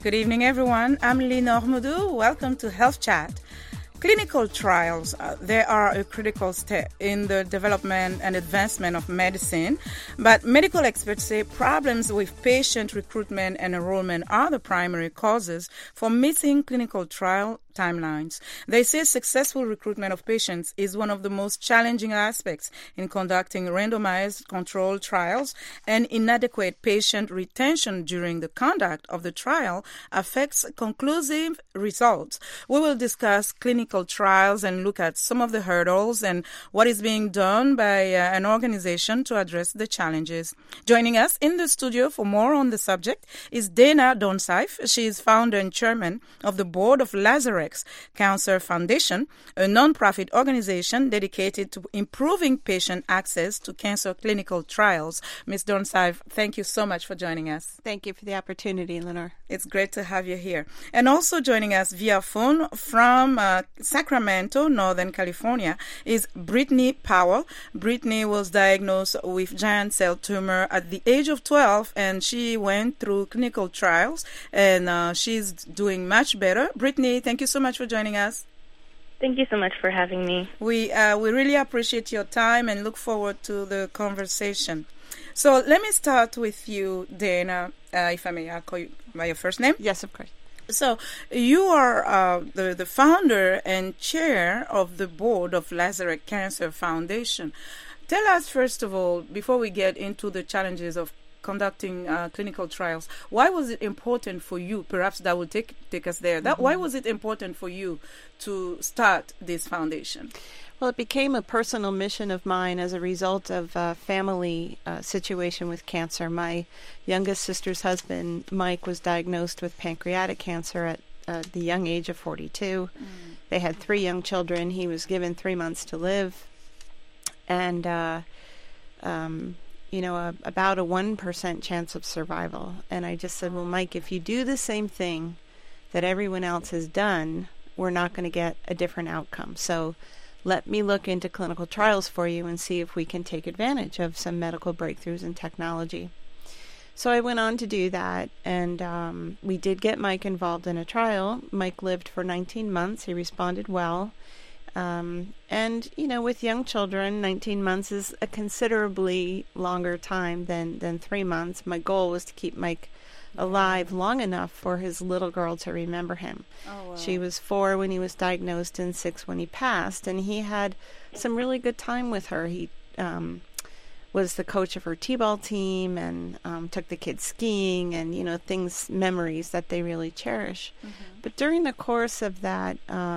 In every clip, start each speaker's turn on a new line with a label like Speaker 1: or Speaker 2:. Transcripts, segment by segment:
Speaker 1: Good evening, everyone. I'm Lenore Moudou. Welcome to Health Chat. Clinical trials, they are a critical step in the development and advancement of medicine, but medical experts say problems with patient recruitment and enrollment are the primary causes for missing clinical trial timelines. They say successful recruitment of patients is one of the most challenging aspects in conducting randomized controlled trials, and inadequate patient retention during the conduct of the trial affects conclusive results. We will discuss clinical trials and look at some of the hurdles and what is being done by an organization to address the challenges. Joining us in the studio for more on the subject is Dana Donsaif. She is founder and chairman of the board of Lazarex Cancer Foundation, a non-profit organization dedicated to improving patient access to cancer clinical trials. Ms. Donsaif, thank you so much for joining us.
Speaker 2: Thank you for the opportunity, Lenore.
Speaker 1: It's great to have you here. And also joining us via phone from Sacramento, Northern California, is Brittany Powell. Brittany was diagnosed with giant cell tumor at the age of 12, and she went through clinical trials, and she's doing much better. Brittany, thank you so much for joining us.
Speaker 3: Thank you so much for having me.
Speaker 1: We really appreciate your time and look forward to the conversation. So let me start with you, Dana, if I may. I'll call you by your first name.
Speaker 2: Yes, of course.
Speaker 1: So you are the founder and chair of the board of Lazarex Cancer Foundation. Tell us, first of all, before we get into the challenges of conducting clinical trials, why was it important for you? Perhaps that will take us there. Why was it important for you to start this foundation?
Speaker 2: Well, it became a personal mission of mine as a result of a family situation with cancer. My youngest sister's husband, Mike, was diagnosed with pancreatic cancer at the young age of 42. They had 3 young children. He was given 3 months to live. And, about a 1% chance of survival. And I just said, well, Mike, if you do the same thing that everyone else has done, we're not going to get a different outcome. So let me look into clinical trials for you and see if we can take advantage of some medical breakthroughs in technology. So I went on to do that, and we did get Mike involved in a trial. Mike lived for 19 months. He responded well. With young children, 19 months is a considerably longer time than 3 months. My goal was to keep Mike alive long enough for his little girl to remember him. Oh, wow. She was 4 when he was diagnosed and 6 when he passed, and he had some really good time with her. He was the coach of her t-ball team and took the kids skiing and, memories that they really cherish. Mm-hmm. But during the course of that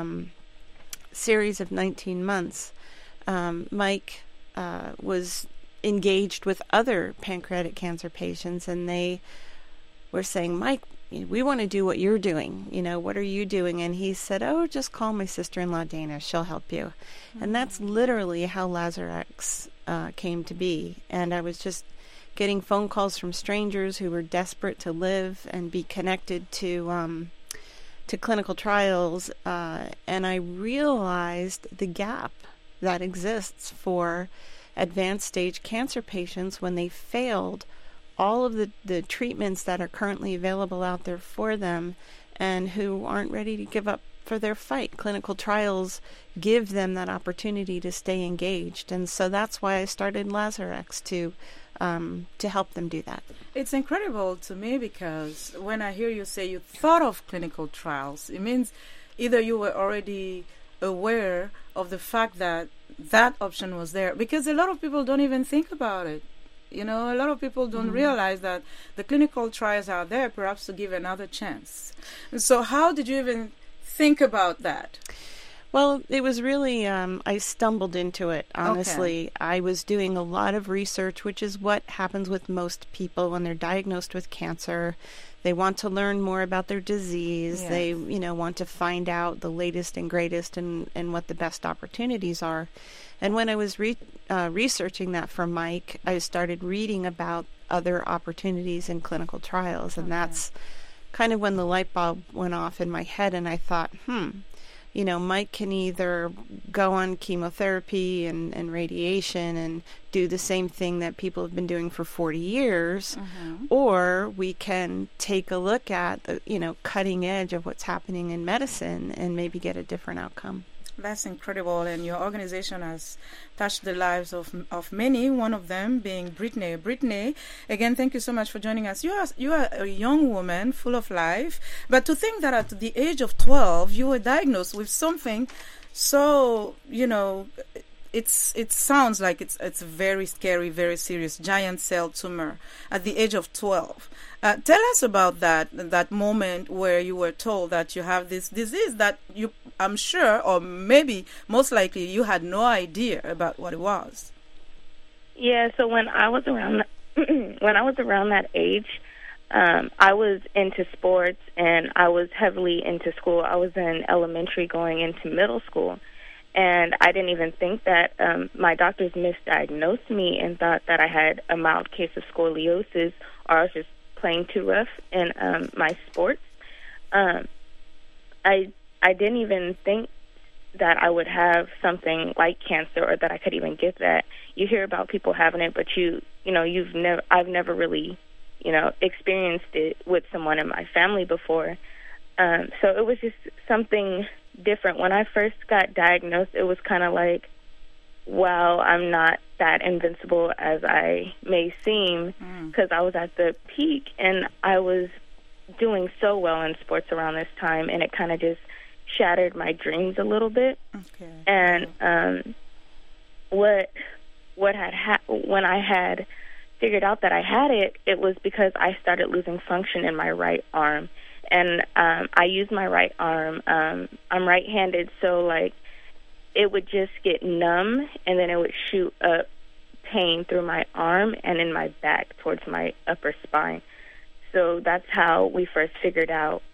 Speaker 2: series of 19 months, Mike was engaged with other pancreatic cancer patients, and they were saying, Mike, we want to do what you're doing. What are you doing? And he said, oh, just call my sister-in-law Dana. She'll help you. Mm-hmm. And that's literally how Lazarex came to be. And I was just getting phone calls from strangers who were desperate to live and be connected to clinical trials, and I realized the gap that exists for advanced stage cancer patients when they failed all of the treatments that are currently available out there for them and who aren't ready to give up for their fight. Clinical trials give them that opportunity to stay engaged, and so that's why I started Lazarex to help them do that.
Speaker 1: It's incredible to me because when I hear you say you thought of clinical trials, it means either you were already aware of the fact that that option was there, because a lot of people don't even think about it. A lot of people don't realize that the clinical trials are there perhaps to give another chance. So how did you even think about that?
Speaker 2: Well, it was really, I stumbled into it, honestly. Okay. I was doing a lot of research, which is what happens with most people when they're diagnosed with cancer. They want to learn more about their disease. Yes. They, want to find out the latest and greatest and what the best opportunities are. And when I was researching that for Mike, I started reading about other opportunities in clinical trials. And that's kind of when the light bulb went off in my head, and I thought, Mike can either go on chemotherapy and radiation and do the same thing that people have been doing for 40 years, or we can take a look at the, cutting edge of what's happening in medicine and maybe get a different outcome.
Speaker 1: That's incredible, and your organization has touched the lives of many, one of them being Brittany. Brittany, again, thank you so much for joining us. You are a young woman full of life, but to think that at the age of 12, you were diagnosed with something so, it sounds like it's very scary, very serious, giant cell tumor at the age of 12. Tell us about that moment where you were told that you have this disease that I'm sure, or maybe most likely, you had no idea about what it was.
Speaker 3: Yeah, so when I was around that age, I was into sports and I was heavily into school. I was in elementary going into middle school. And I didn't even think that my doctors misdiagnosed me and thought that I had a mild case of scoliosis, or I was just playing too rough in my sports. I didn't even think that I would have something like cancer, or that I could even get that. You hear about people having it, but I've never really, experienced it with someone in my family before. So it was just something different. When I first got diagnosed, it was kind of like, wow, I'm not that invincible as I may seem, because I was at the peak and I was doing so well in sports around this time, and it kind of just shattered my dreams a little bit.
Speaker 1: Okay.
Speaker 3: And when I had figured out that I had it, it was because I started losing function in my right arm. And I use my right arm. I'm right-handed, so it would just get numb, and then it would shoot up pain through my arm and in my back towards my upper spine. So that's how we first figured out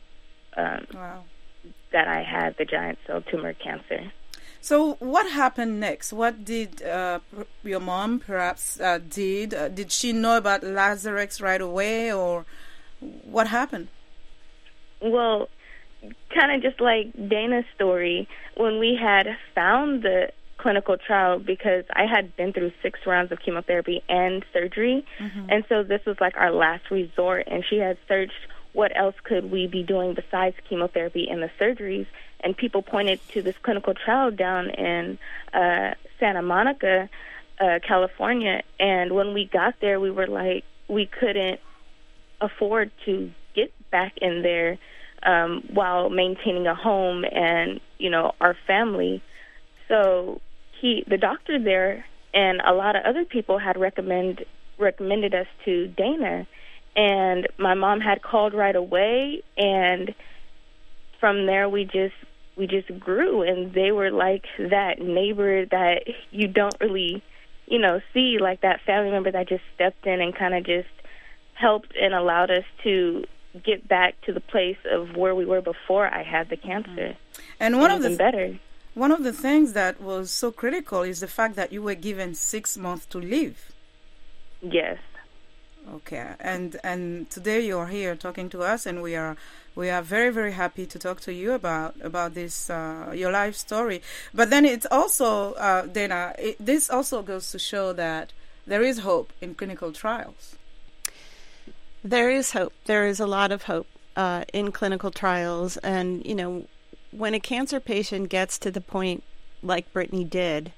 Speaker 3: that I had the giant cell tumor cancer.
Speaker 1: So what happened next? What did your mom perhaps did? Did she know about Lazarex right away, or what happened?
Speaker 3: Well, kind of just like Dana's story, when we had found the clinical trial, because I had been through 6 rounds of chemotherapy and surgery, and so this was like our last resort, and she had searched what else could we be doing besides chemotherapy and the surgeries, and people pointed to this clinical trial down in Santa Monica, California, and when we got there, we were like, we couldn't afford to get back in there while maintaining a home and, our family. So the doctor there and a lot of other people had recommended us to Dana, and my mom had called right away, and from there we just grew, and they were like that neighbor that you don't really, see, like that family member that just stepped in and kind of just helped and allowed us to get back to the place of where we were before I had the cancer.
Speaker 1: And one of the things that was so critical is the fact that you were given 6 months to live.
Speaker 3: Yes.
Speaker 1: Okay, and today you are here talking to us, and we are very, very happy to talk to you about this your life story. But then it's also Dana, this also goes to show that there is hope in clinical trials.
Speaker 2: There is hope. There is a lot of hope in clinical trials. And, when a cancer patient gets to the point like Brittany did,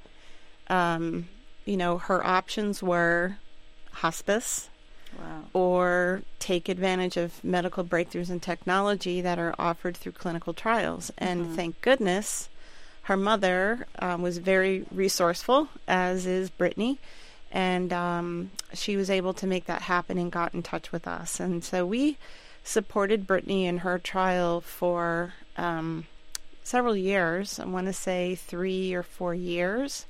Speaker 2: her options were hospice, or take advantage of medical breakthroughs in technology that are offered through clinical trials. And thank goodness her mother was very resourceful, as is Brittany. And she was able to make that happen and got in touch with us. And so we supported Brittany in her trial for several years. I want to say 3 or 4 years.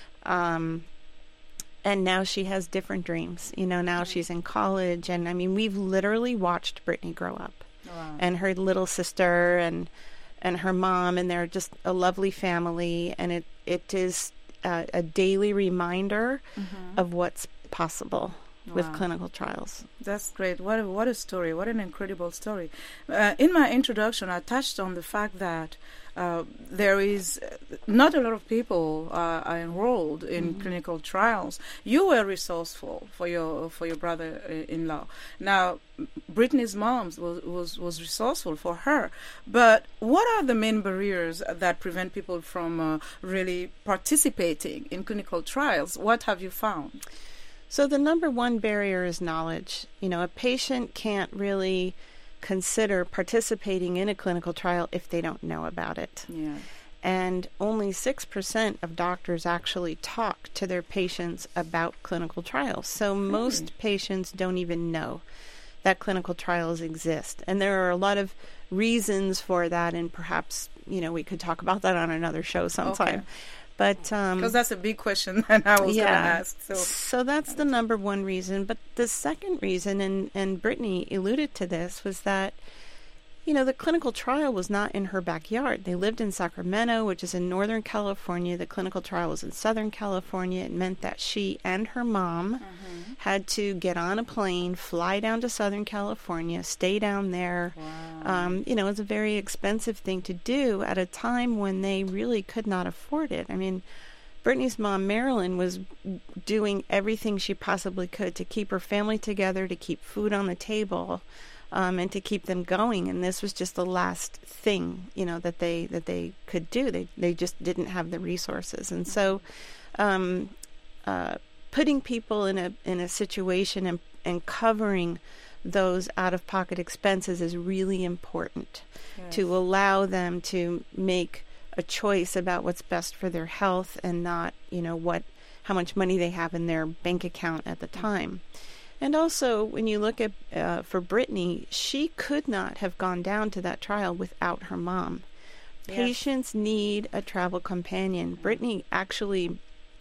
Speaker 2: And now she has different dreams. Now she's in college. And, we've literally watched Brittany grow up.
Speaker 1: Wow.
Speaker 2: And her little sister and her mom. And they're just a lovely family. And it is a daily reminder of what's possible with clinical trials.
Speaker 1: That's great. What a story. What an incredible story. In my introduction, I touched on the fact that there is not a lot of people are enrolled in clinical trials. You were resourceful for your brother-in-law. Now, Brittany's mom was resourceful for her. But what are the main barriers that prevent people from really participating in clinical trials? What have you found?
Speaker 2: So the number one barrier is knowledge. A patient can't really consider participating in a clinical trial if they don't know about it.
Speaker 1: Yeah.
Speaker 2: And only 6% of doctors actually talk to their patients about clinical trials. So most patients don't even know that clinical trials exist. And there are a lot of reasons for that, and perhaps, we could talk about that on another show sometime.
Speaker 1: Okay.
Speaker 2: But
Speaker 1: because that's a big question that I was going to ask.
Speaker 2: So that's the number one reason. But the second reason, and Brittany alluded to this, was that, the clinical trial was not in her backyard. They lived in Sacramento, which is in Northern California. The clinical trial was in Southern California. It meant that she and her mom had to get on a plane, fly down to Southern California, stay down there.
Speaker 1: Wow.
Speaker 2: It's a very expensive thing to do at a time when they really could not afford it. I mean, Brittany's mom, Marilyn, was doing everything she possibly could to keep her family together, to keep food on the table, and to keep them going. And this was just the last thing, that they could do. They just didn't have the resources. And so putting people in a situation and covering those out-of-pocket expenses is really important to allow them to make a choice about what's best for their health and not, how much money they have in their bank account at the time. And also, when you look at, for Brittany, she could not have gone down to that trial without her mom. Yes. Patients need a travel companion. Brittany, I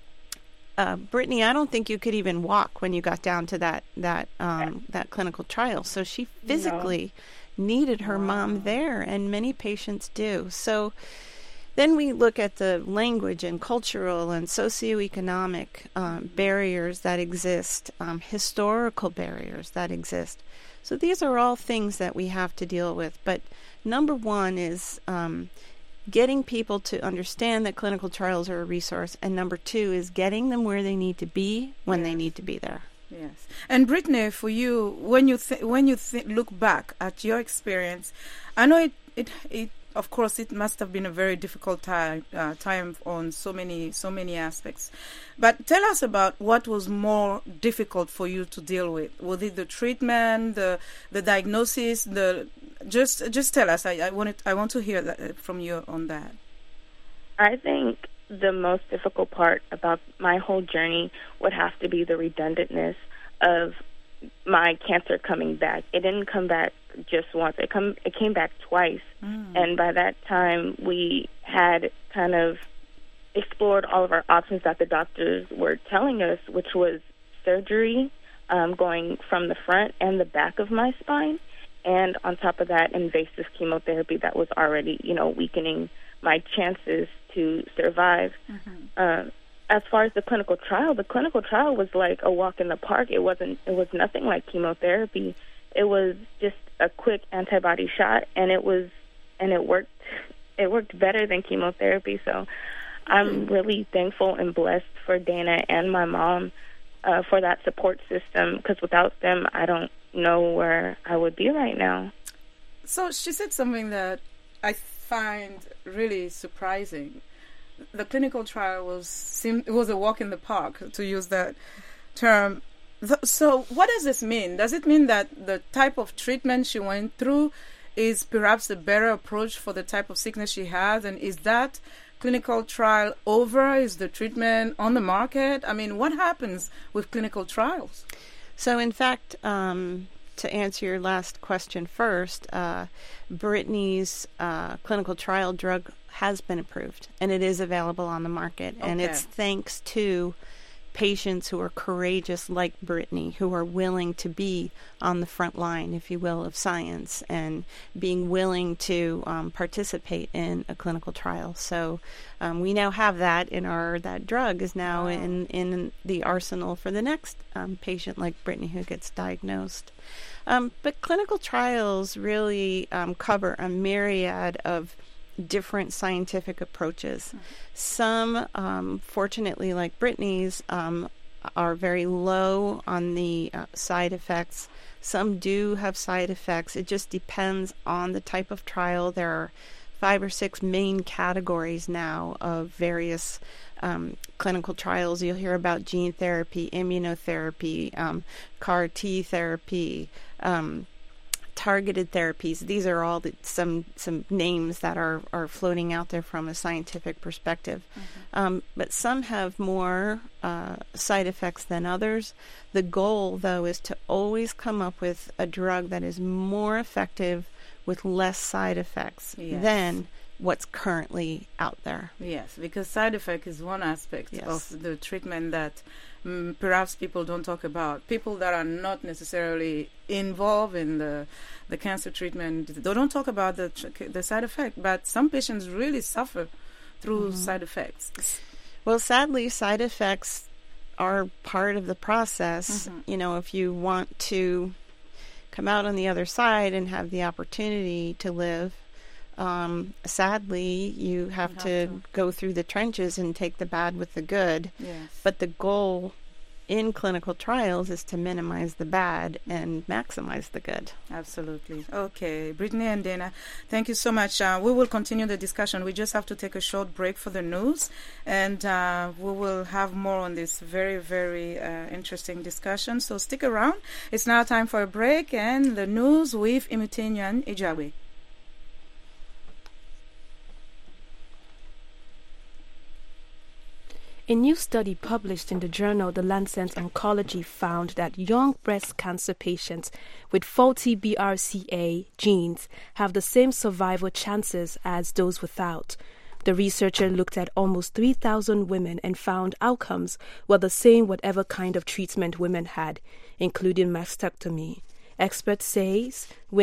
Speaker 2: don't think you could even walk when you got down to that clinical trial. So she physically needed her mom there, and many patients do. So then we look at the language and cultural and socioeconomic barriers that exist, historical barriers that exist. So these are all things that we have to deal with. But number one is getting people to understand that clinical trials are a resource, and number two is getting them where they need to be when they need to be there.
Speaker 1: Yes. And Brittany, for you, when you look back at your experience, I know it of course, it must have been a very difficult time on so many aspects. But tell us about what was more difficult for you to deal with. Was it the treatment, the diagnosis? Just tell us. I want to hear that from you on that.
Speaker 3: I think the most difficult part about my whole journey would have to be the redundantness of my cancer coming back. It didn't come back just once. It came back twice. And by that time, we had kind of explored all of our options that the doctors were telling us, which was surgery, going from the front and the back of my spine, and on top of that, invasive chemotherapy that was already, weakening my chances to survive. As far as the clinical trial was like a walk in the park. It was nothing like chemotherapy. It was just a quick antibody shot, and it worked. It worked better than chemotherapy. So I'm really thankful and blessed for Dana and my mom for that support system, because without them, I don't know where I would be right now.
Speaker 1: So she said something that I find really surprising. The clinical trial was a walk in the park, to use that term. So what does this mean? Does it mean that the type of treatment she went through is perhaps a better approach for the type of sickness she has? And is that clinical trial over? Is the treatment on the market? I mean, what happens with clinical trials?
Speaker 2: So in fact, to answer your last question first, Brittany's clinical trial drug has been approved, and it is available on the market. Okay. And it's thanks to patients who are courageous like Brittany, who are willing to be on the front line, if you will, of science and being willing to participate in a clinical trial. So we now have that that drug is now in the arsenal for the next patient like Brittany who gets diagnosed. But clinical trials really cover a myriad of different scientific approaches. Some, fortunately, like Brittany's, are very low on the side effects. Some do have side effects. It just depends on the type of trial. There are 5 or 6 main categories now of various clinical trials. You'll hear about gene therapy, immunotherapy, CAR T therapy, targeted therapies. These are all some names that are floating out there from a scientific perspective. But some have more side effects than others. The goal, though, is to always come up with a drug that is more effective with less side effects than what's currently out there.
Speaker 1: Yes, because side effect is one aspect of the treatment that perhaps people don't talk about. People that are not necessarily involved in the cancer treatment, they don't talk about the side effect, but some patients really suffer through side effects.
Speaker 2: Well, sadly, side effects are part of the process. You know, if you want to come out on the other side and have the opportunity to live, sadly, you have to go through the trenches and take the bad with the good.
Speaker 1: Yes.
Speaker 2: But the goal in clinical trials is to minimize the bad and maximize the good.
Speaker 1: Absolutely. Okay, Brittany and Dana, thank you so much. We will continue the discussion. We just have to take a short break for the news, and we will have more on this very, very interesting discussion. So stick around. It's now time for a break and the news with Imutinyuan Ijawe.
Speaker 4: A new study published in the journal The Lancet Oncology found that young breast cancer patients with faulty BRCA genes have the same survival chances as those without. The researcher looked at almost 3,000 women and found outcomes were the same whatever kind of treatment women had, including mastectomy. Experts says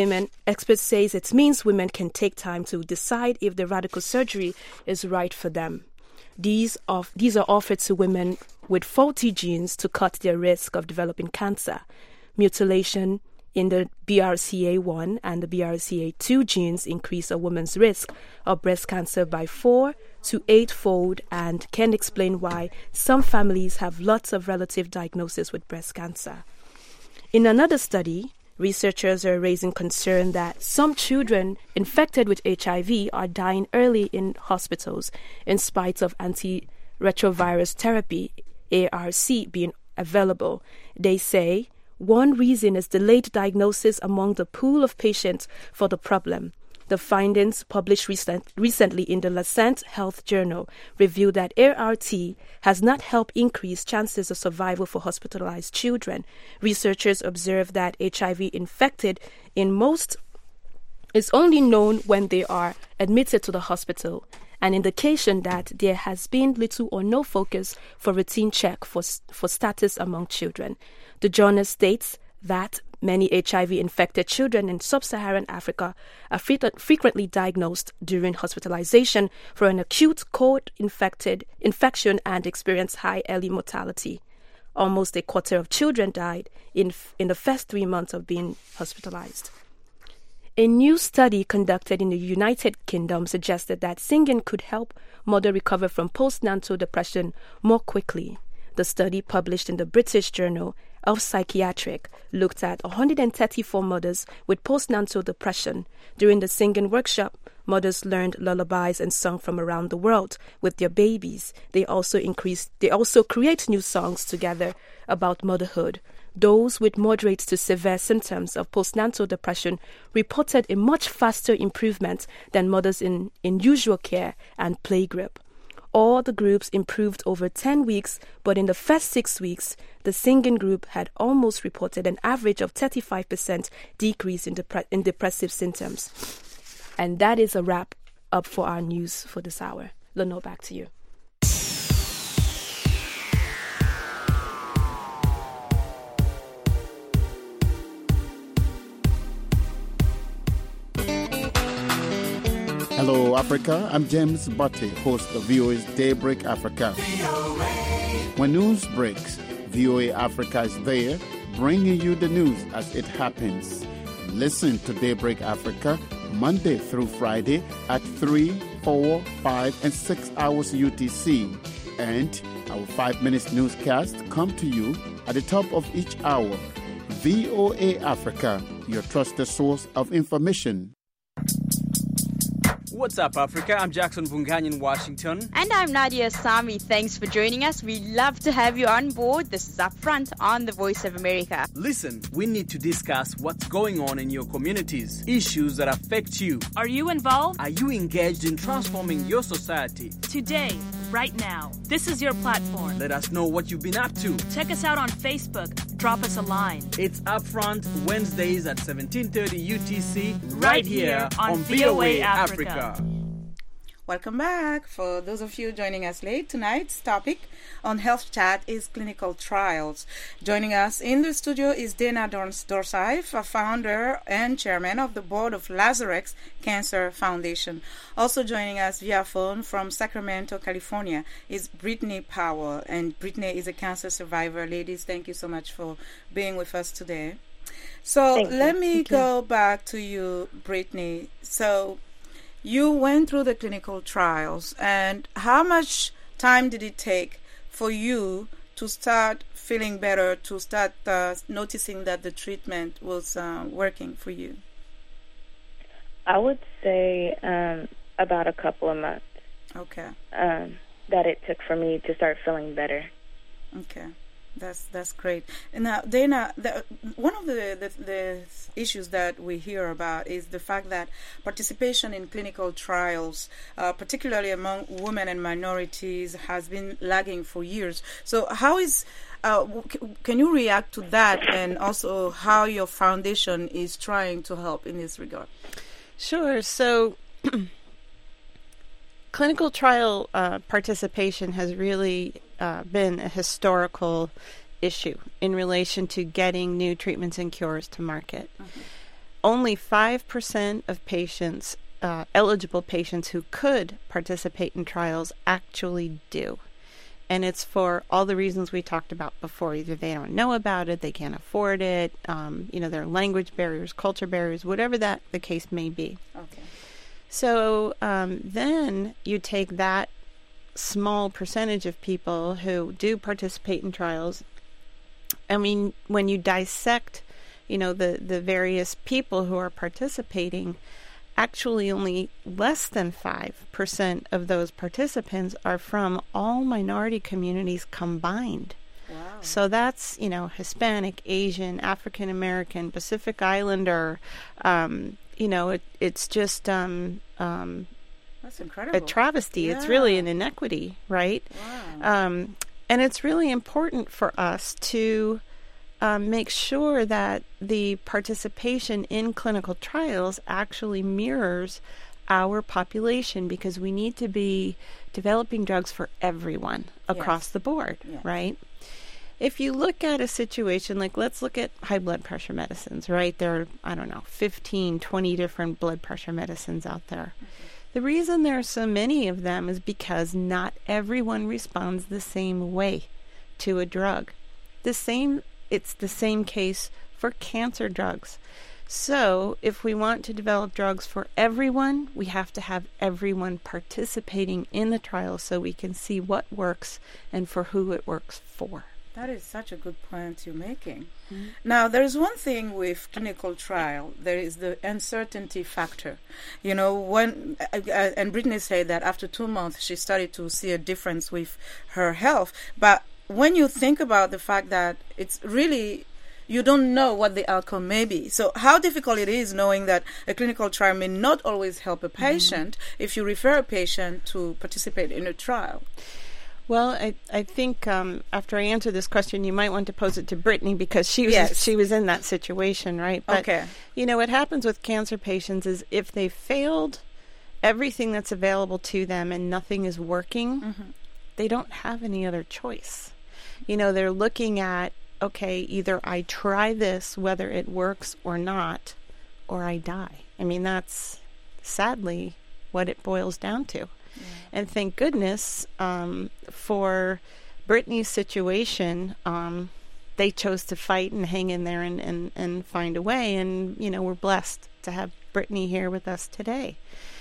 Speaker 4: it means women can take time to decide if the radical surgery is right for them. These are offered to women with faulty genes to cut their risk of developing cancer. Mutilation in the BRCA1 and the BRCA2 genes increase a woman's risk of breast cancer by 4 to 8-fold and can explain why some families have lots of relative diagnoses with breast cancer. In another study, researchers are raising concern that some children infected with HIV are dying early in hospitals in spite of antiretrovirus therapy, ARC, being available. They say one reason is delayed diagnosis among the pool of patients for the problem. The findings published recently in the Lancet Health Journal reveal that ART has not helped increase chances of survival for hospitalized children. Researchers observe that HIV infected in most is only known when they are admitted to the hospital, an indication that there has been little or no focus for routine check for status among children. The journal states that many HIV-infected children in sub-Saharan Africa are frequently diagnosed during hospitalization for an acute cold infection and experience high early mortality. Almost a quarter of children died in the first 3 months of being hospitalized. A new study conducted in the United Kingdom suggested that singing could help mothers recover from postnatal depression more quickly. The study, published in the British Journal of Psychiatric, looked at 134 mothers with postnatal depression. During the singing workshop, mothers learned lullabies and sung from around the world with their babies. They also create new songs together about motherhood. Those with moderate to severe symptoms of postnatal depression reported a much faster improvement than mothers in usual care and playgroup. All the groups improved over 10 weeks, but in the first 6 weeks, the singing group had almost reported an average of 35% decrease in depressive symptoms. And that is a wrap up for our news for this hour. Lenore, back to you.
Speaker 5: Africa, I'm James Butte, host of VOA's Daybreak Africa. When news breaks, VOA Africa is there, bringing you the news as it happens. Listen to Daybreak Africa Monday through Friday at 3, 4, 5, and 6 hours UTC. And our 5 minutes newscast come to you at the top of each hour. VOA Africa, your trusted source of information.
Speaker 6: What's up, Africa? I'm Jackson Vungany in Washington.
Speaker 7: And I'm Nadia Sami. Thanks for joining us. We love to have you on board. This is Upfront on the Voice of America.
Speaker 6: Listen, we need to discuss what's going on in your communities, issues that affect you.
Speaker 8: Are you involved?
Speaker 6: Are you engaged in transforming your society?
Speaker 8: Today, right now, this is your platform.
Speaker 6: Let us know what you've been up to.
Speaker 8: Check us out on Facebook. Drop us a line.
Speaker 6: It's Upfront Wednesdays at 17:30 UTC, right here on
Speaker 8: VOA Africa.
Speaker 1: Welcome back. For those of you joining us late, tonight's topic on Health Chat is clinical trials. Joining us in the studio is Dana Dorsai, founder and chairman of the board of Lazarex Cancer Foundation. Also joining us via phone from Sacramento, California is Brittany Powell. And Brittany is a cancer survivor. Ladies, thank you so much for being with us today. So let me go back to you, Brittany. So you went through the clinical trials, and how much time did it take for you to start feeling better, to start noticing that the treatment was working for you?
Speaker 3: I would say about a couple of months.
Speaker 1: Okay.
Speaker 3: That it took for me to start feeling better.
Speaker 1: Okay. That's great. And now, Dana, one of the issues that we hear about is the fact that participation in clinical trials, particularly among women and minorities, has been lagging for years. So how is can you react to that, and also how your foundation is trying to help in this regard?
Speaker 2: Sure. So clinical trial participation has really been a historical issue in relation to getting new treatments and cures to market. Mm-hmm. Only 5% of patients, eligible patients who could participate in trials, actually do. And it's for all the reasons we talked about before. Either they don't know about it, they can't afford it, there are language barriers, culture barriers, whatever that the case may be. Okay. So then you take that small percentage of people who do participate in trials. I mean, when you dissect, the various people who are participating, actually only less than 5% of those participants are from all minority communities combined. Wow. So that's, Hispanic, Asian, African American, Pacific Islander. It's just
Speaker 1: that's incredible.
Speaker 2: A travesty. Yeah. It's really an inequity, right?
Speaker 1: Wow.
Speaker 2: And it's really important for us to make sure that the participation in clinical trials actually mirrors our population, because we need to be developing drugs for everyone across the board, right? If you look at a situation like, let's look at high blood pressure medicines, right? There are, 15, 20 different blood pressure medicines out there. Mm-hmm. The reason there are so many of them is because not everyone responds the same way to a drug. It's the same case for cancer drugs. So if we want to develop drugs for everyone, we have to have everyone participating in the trial so we can see what works and for who it works for.
Speaker 1: That is such a good point you're making. Mm-hmm. Now, there's one thing with clinical trial. There is the uncertainty factor. When and Brittany said that after 2 months she started to see a difference with her health. But when you think about the fact that it's really, you don't know what the outcome may be. So how difficult it is knowing that a clinical trial may not always help a patient if you refer a patient to participate in a trial.
Speaker 2: Well, I think after I answer this question, you might want to pose it to Brittany, because she was in that situation, right? But,
Speaker 1: okay.
Speaker 2: What happens with cancer patients is if they failed everything that's available to them and nothing is working, they don't have any other choice. They're looking at, okay, either I try this, whether it works or not, or I die. I mean, that's sadly what it boils down to. And thank goodness for Brittany's situation, they chose to fight and hang in there and find a way. And, we're blessed to have Brittany here with us today.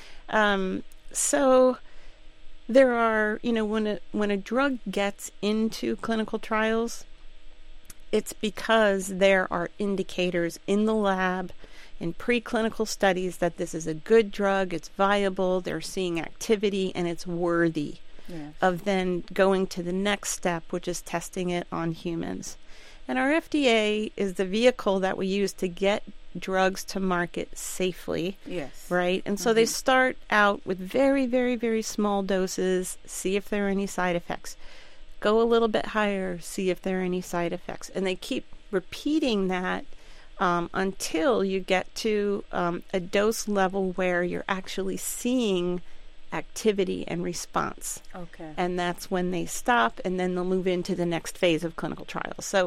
Speaker 2: So there are, when a drug gets into clinical trials, it's because there are indicators in the lab, in preclinical studies, that this is a good drug, it's viable, they're seeing activity, and it's worthy of then going to the next step, which is testing it on humans. And our FDA is the vehicle that we use to get drugs to market safely.
Speaker 1: Yes.
Speaker 2: Right? And so they start out with very, very, very small doses, see if there are any side effects. Go a little bit higher, see if there are any side effects. And they keep repeating that until you get to a dose level where you're actually seeing activity and response.
Speaker 1: Okay.
Speaker 2: And that's when they stop, and then they'll move into the next phase of clinical trials. So,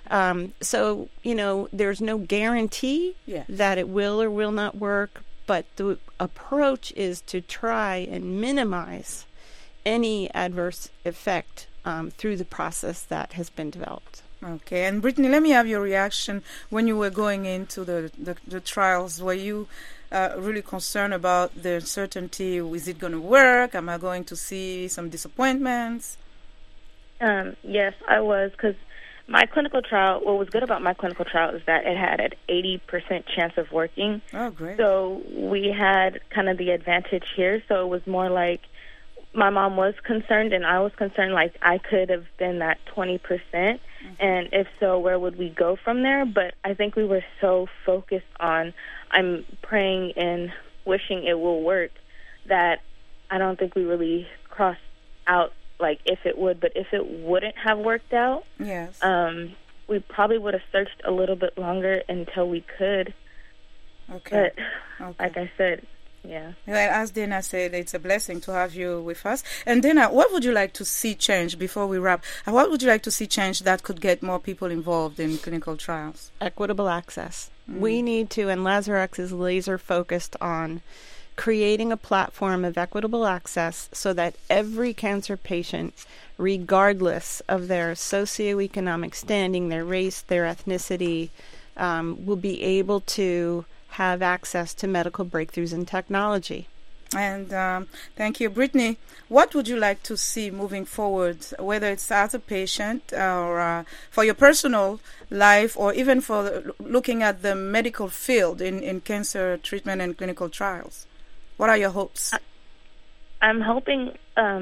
Speaker 2: there's no guarantee that it will or will not work, but the approach is to try and minimize any adverse effect through the process that has been developed.
Speaker 1: Okay, and Brittany, let me have your reaction when you were going into the trials. Were you really concerned about the uncertainty? Is it going to work? Am I going to see some disappointments?
Speaker 3: Yes, I was, because my clinical trial, what was good about my clinical trial is that it had an 80% chance of working.
Speaker 1: Oh, great.
Speaker 3: So we had kind of the advantage here. So it was more like my mom was concerned and I was concerned, like I could have been that 20%. And if so, where would we go from there? But I think we were so focused on I'm praying and wishing it will work that I don't think we really crossed out like if it would. But if it wouldn't have worked out,
Speaker 1: yes,
Speaker 3: we probably would have searched a little bit longer until we could.
Speaker 1: Okay.
Speaker 3: But like I said, yeah.
Speaker 1: Well, as Dana said, it's a blessing to have you with us. And Dana, what would you like to see change before we wrap? What would you like to see change that could get more people involved in clinical trials?
Speaker 2: Equitable access. We need to, and LazarX is laser focused on creating a platform of equitable access so that every cancer patient, regardless of their socioeconomic standing, their race, their ethnicity, will be able to have access to medical breakthroughs in technology.
Speaker 1: And thank you, Brittany. What would you like to see moving forward, whether it's as a patient or for your personal life, or even for looking at the medical field in cancer treatment and clinical trials? What are your hopes?
Speaker 3: I'm hoping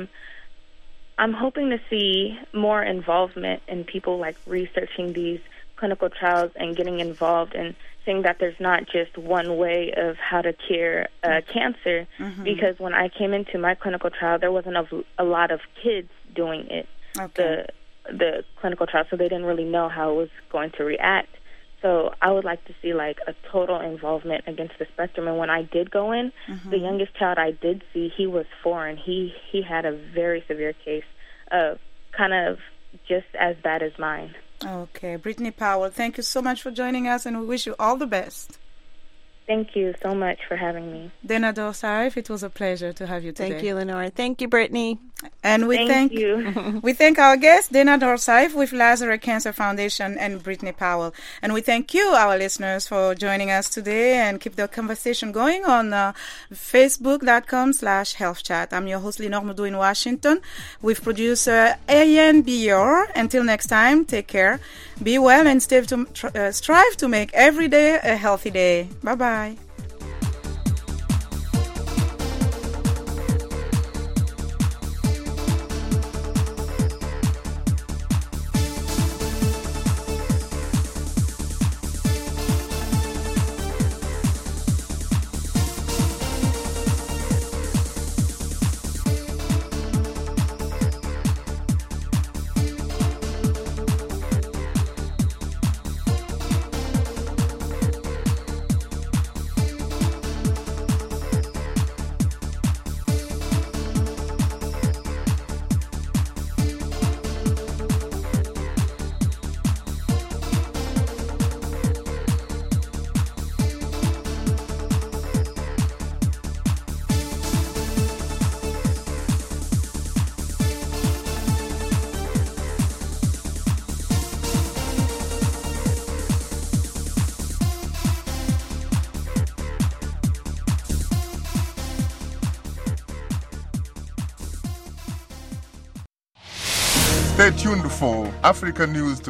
Speaker 3: to see more involvement in people like researching these clinical trials and getting involved and seeing that there's not just one way of how to cure cancer, because when I came into my clinical trial, there wasn't a lot of kids doing it, the clinical trial, so they didn't really know how it was going to react. So I would like to see like a total involvement against the spectrum. And when I did go in, the youngest child I did see, he was 4, and he had a very severe case, kind of just as bad as mine.
Speaker 1: Okay, Brittany Powell, thank you so much for joining us, and we wish you all the best.
Speaker 3: Thank you so much for having me.
Speaker 1: Dana Dorsaif, it was a pleasure to have you today.
Speaker 2: Thank you, Lenore. Thank you, Brittany.
Speaker 1: And we
Speaker 3: thank you.
Speaker 1: We thank our guest, Dana Dorsaif with Lazarus Cancer Foundation, and Brittany Powell. And we thank you, our listeners, for joining us today, and keep the conversation going on Facebook.com/HealthChat. I'm your host, Lenore Moudou in Washington, with producer Ayan Bior. Until next time, take care, be well, and strive to make every day a healthy day. Bye-bye.
Speaker 9: Stay tuned for Africa News